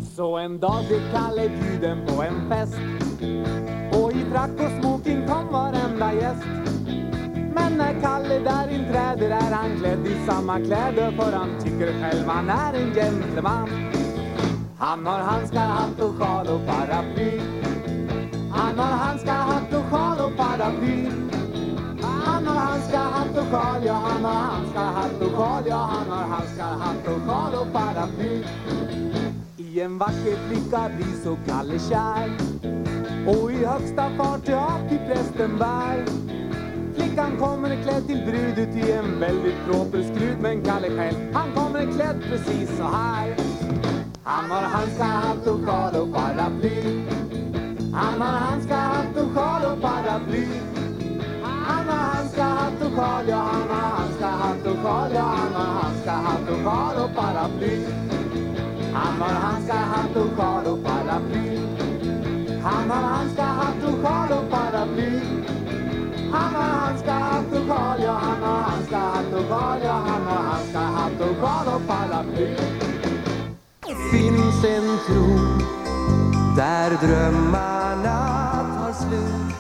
Så en dag blev Kalle bjuden på en fest, och i frack och smoking kom varenda gäst. Men när Kalle där inträder är han klädd i samma kläder, för han tycker själv han är en gentleman. Han har handskar, hatt och sjal och paraply. Han har handskar, hatt och sjal och paraply. Han har handskar, hatt och sjal, ja han har handskar, hatt och sjal, ja han har handskar, hatt och sjal och paraply. I en vacker flicka blir så Kalle kär, och i högsta fart till till prästen bär. Flickan kommer klädd till brud ut i en väldigt proper skrud, men Kalle själv, han kommer klädd precis så här. Han har handskar, hatt och sjal och paraply. Han har handskar, hatt och sjal och paraply. Han har handskar, hatt och sjal, ja han har handskar, hatt och sjal, ja han har handskar, hatt och sjal och paraply. Han har handskar, hatt och sjal och paraply. Han har handskar, hatt och sjal och paraply. Han har handskar, hatt och sjal, ja han har handskar, hatt och sjal, ja han har handskar, hatt och sjal och paraply. Finns en tro där drömmarna tar slut,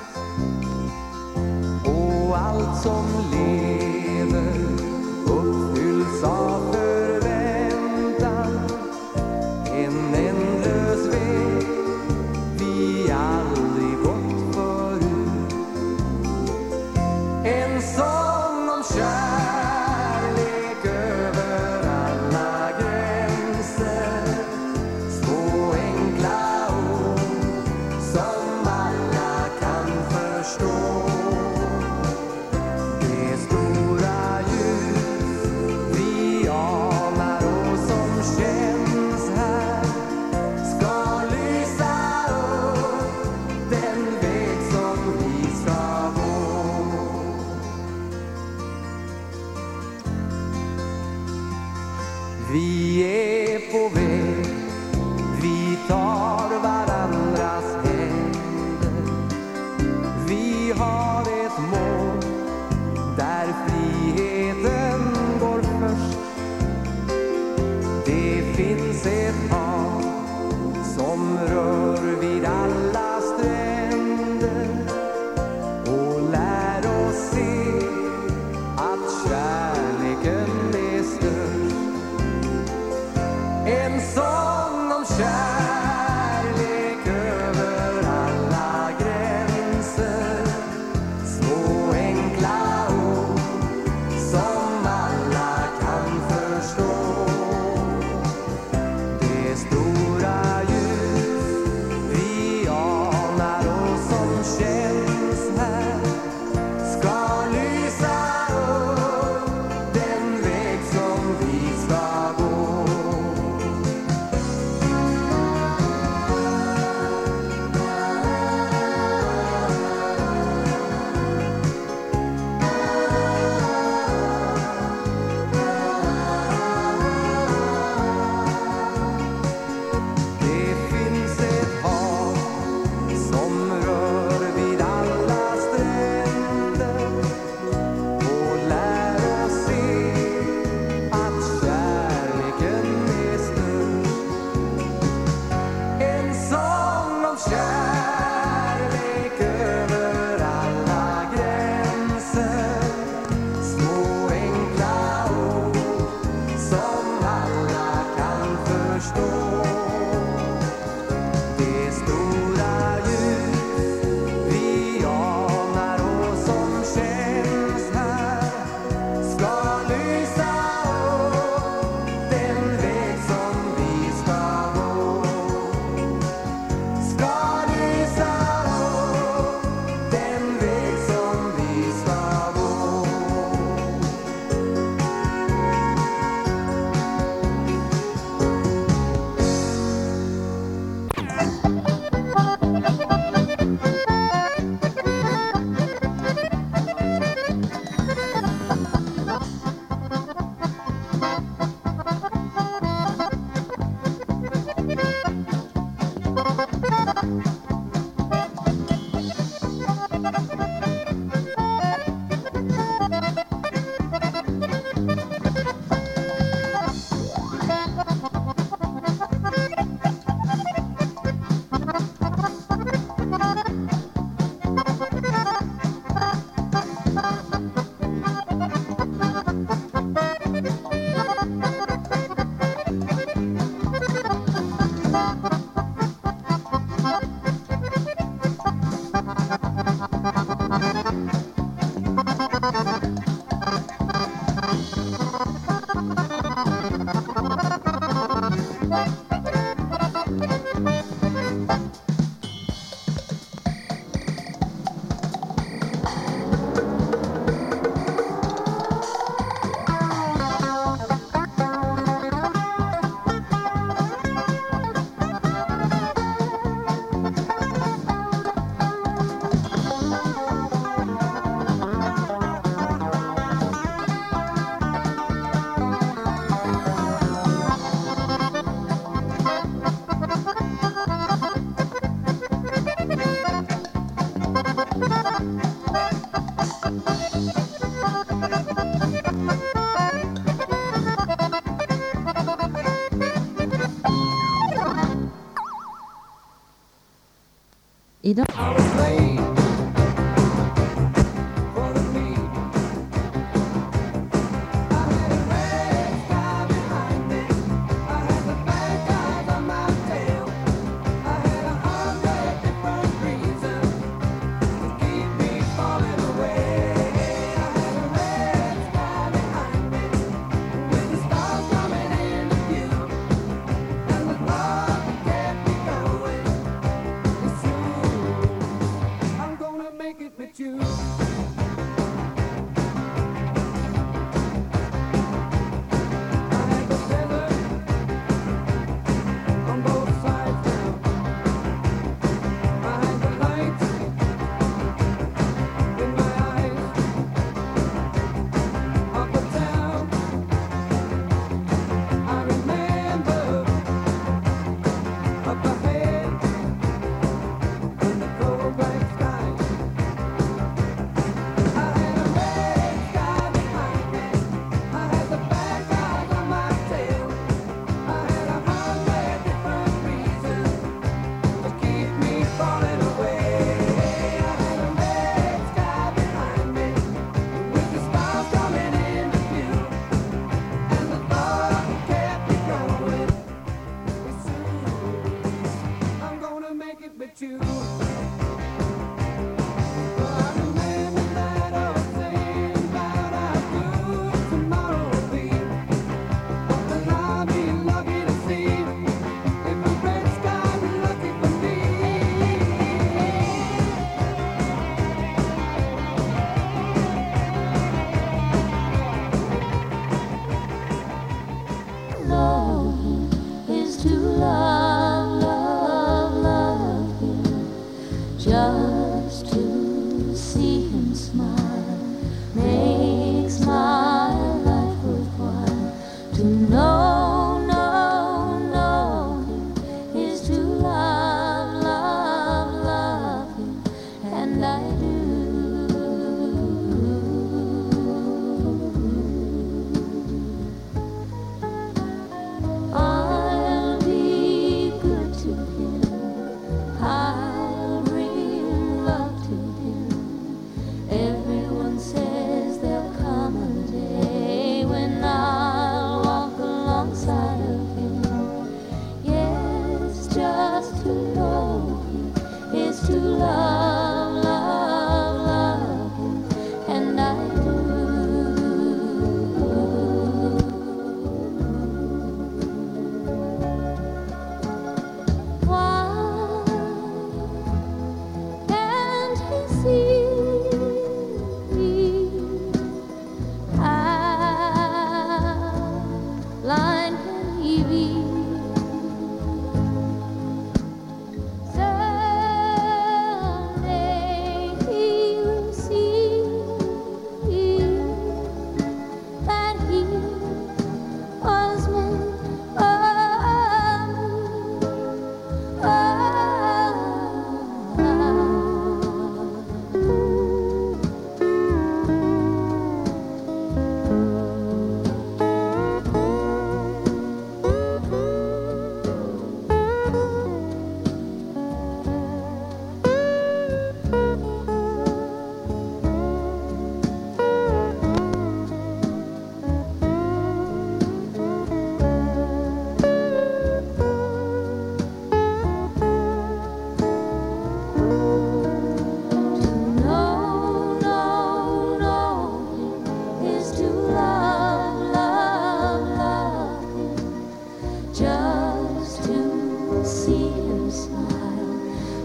och allt som lever uppfylls av förväntan. En ändlös väg vi aldrig gått förut. En sång om kärlek över alla gränser. Små enkla ord som alla kan förstå. Det stora ljus vi anar och som känns här ska lysa upp den väg som vi ska gå. Vi är på väg, vi tar varandras händer. Vi har ett mål där friheten går först. Det finns ett hav som rör vid alla stränder och lär oss se att kärleken är störst. En sång om kärlek över alla gränser. Små enkla ord som alla kan förstå. Det stora ljus vi anar och som känns här ska lysa upp den väg som vi ska gå. Idag. Love is to love, love, love.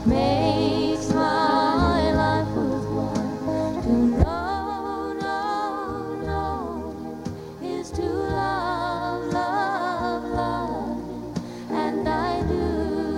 makes my life worthwhile. To know, know, know is to love, love, love, and I do.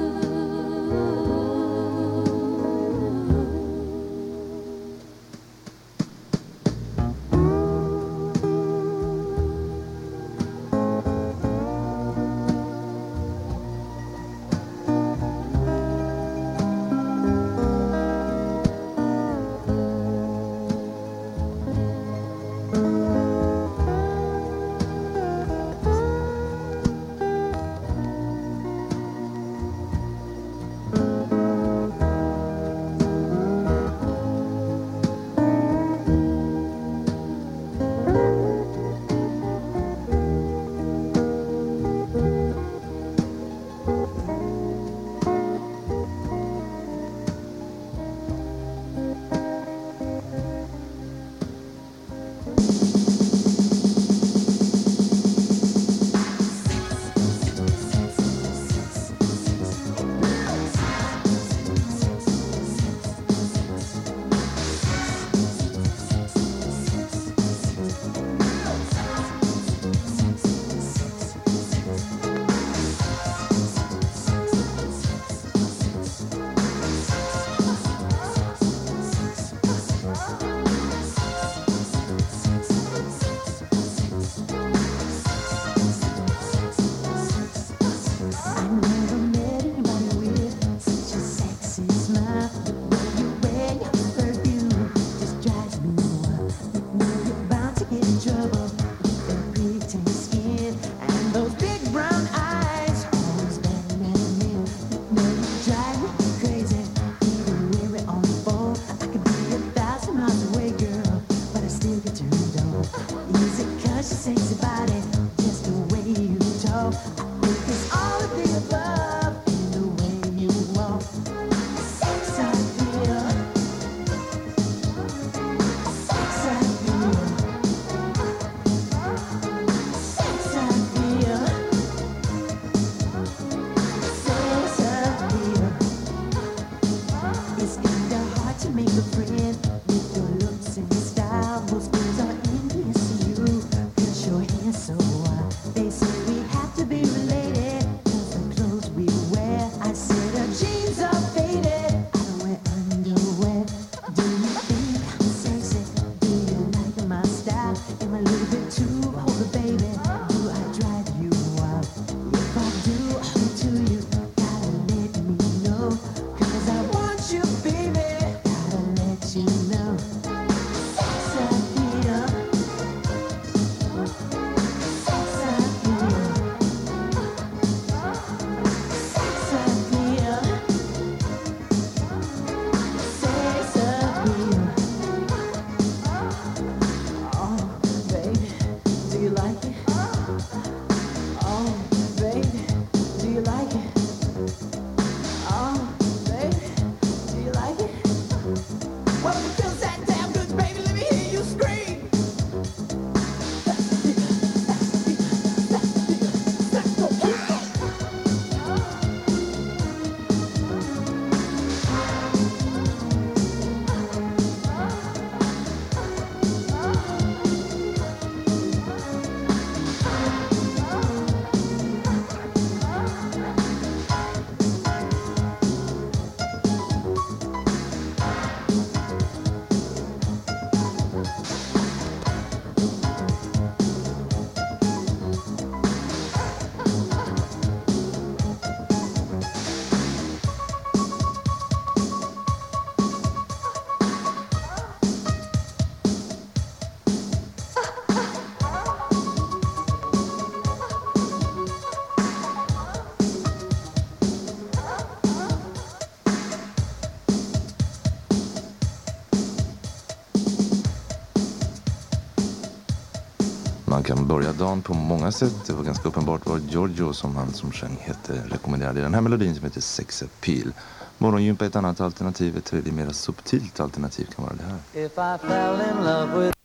Man kan börja dagen på många sätt. Det var ganska uppenbart vad Giorgio, som han som sjöng hette, rekommenderade den här melodin som heter Sex Appeal. Morgongympa är ett annat alternativ, ett tredje mer subtilt alternativ kan vara det här. If I fell in love with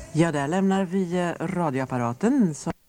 Ja, där lämnar vi radioapparaten. Så